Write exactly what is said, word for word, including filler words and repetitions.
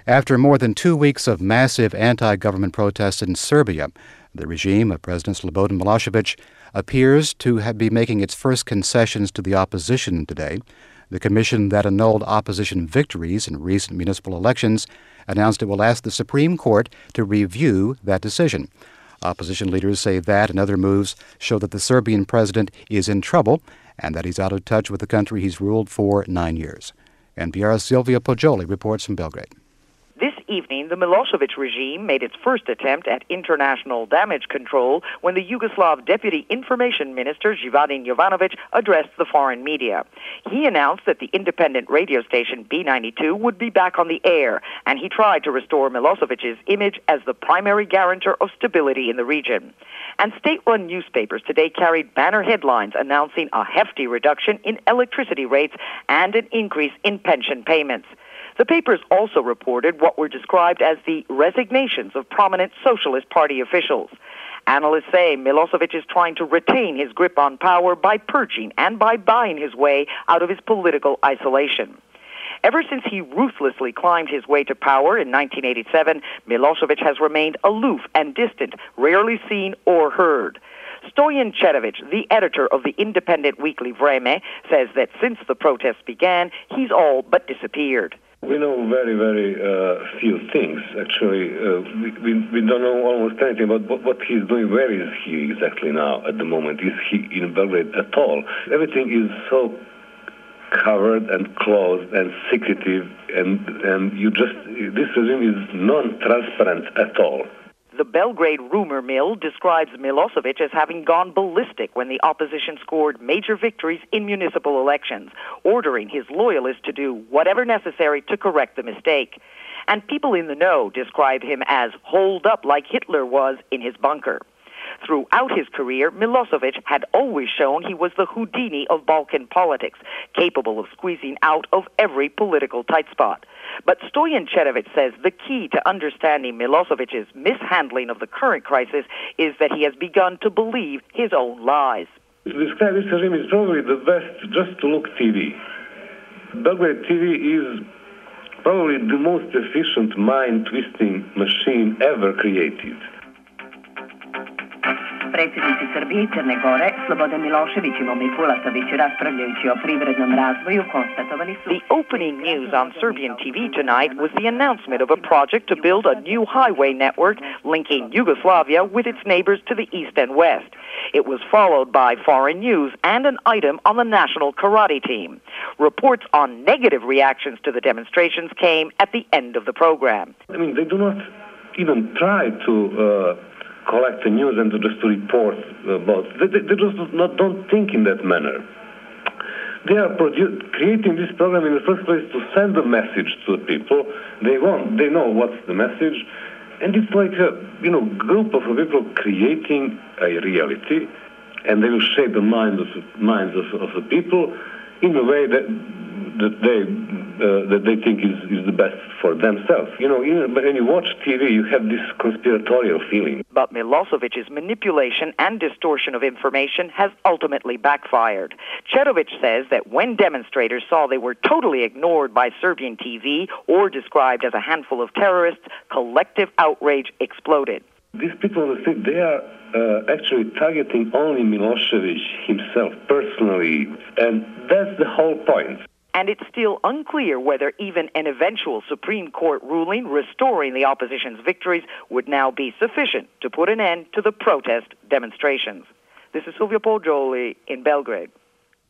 After more than two weeks of massive anti-government protests in Serbia, the regime of President Slobodan Milosevic appears to have be making its first concessions to the opposition today. The commission that annulled opposition victories in recent municipal elections announced it will ask the Supreme Court to review that decision. Opposition leaders say that and other moves show that the Serbian president is in trouble and that he's out of touch with the country he's ruled for nine years. N P R's Silvia Poggioli reports from Belgrade. This evening, the Milosevic regime made its first attempt at international damage control when the Yugoslav Deputy Information Minister, Zivadin Jovanovic, addressed the foreign media. He announced that the independent radio station B ninety-two would be back on the air, and he tried to restore Milosevic's image as the primary guarantor of stability in the region. And state-run newspapers today carried banner headlines announcing a hefty reduction in electricity rates and an increase in pension payments. The papers also reported what were described as the resignations of prominent Socialist Party officials. Analysts say Milosevic is trying to retain his grip on power by purging and by buying his way out of his political isolation. Ever since he ruthlessly climbed his way to power in nineteen eighty-seven, Milosevic has remained aloof and distant, rarely seen or heard. Stoyan Cerovic, the editor of the independent weekly Vreme, says that since the protests began, he's all but disappeared. We know very, very uh, few things, actually. Uh, we, we, we don't know almost anything about what, what he's doing. Where is he exactly now at the moment? Is he in Belgrade at all? Everything is so covered and closed and secretive, and, and you just, this regime is non-transparent at all. The Belgrade rumor mill describes Milosevic as having gone ballistic when the opposition scored major victories in municipal elections, ordering his loyalists to do whatever necessary to correct the mistake. And people in the know describe him as holed up like Hitler was in his bunker. Throughout his career, Milosevic had always shown he was the Houdini of Balkan politics, capable of squeezing out of every political tight spot. But Stoyan Cerovic says the key to understanding Milosevic's mishandling of the current crisis is that he has begun to believe his own lies. To describe this regime is probably the best just to look T V. Belgrade T V is probably the most efficient mind-twisting machine ever created. Predsjednici Srbije i Crne Gore, Slobodan Milošević i Momir Bulatović, raspravljajući o privrednom razvoju, konstatovali su... The opening news on Serbian T V tonight was the announcement of a project to build a new highway network linking Yugoslavia with its neighbors to the east and west. It was followed by foreign news and an item on the national karate team. Reports on negative reactions to the demonstrations came at the end of the program. I mean, they do not even try to... Uh... collect the news and to just to report about. They, they, they just not, don't think in that manner. They are produ- creating this program in the first place to send a message to the people. They want, they know what's the message, and it's like a you know group of people creating a reality, and they will shape the minds of minds of, of the people in a way that that they uh, that they think is, is the best for themselves. You know, even when you watch T V, you have this conspiratorial feeling. But Milosevic's manipulation and distortion of information has ultimately backfired. Cerovic says that when demonstrators saw they were totally ignored by Serbian T V or described as a handful of terrorists, collective outrage exploded. These people, they are uh, actually targeting only Milosevic himself personally, and that's the whole point. And it's still unclear whether even an eventual Supreme Court ruling restoring the opposition's victories would now be sufficient to put an end to the protest demonstrations. This is Silvia Poggioli in Belgrade.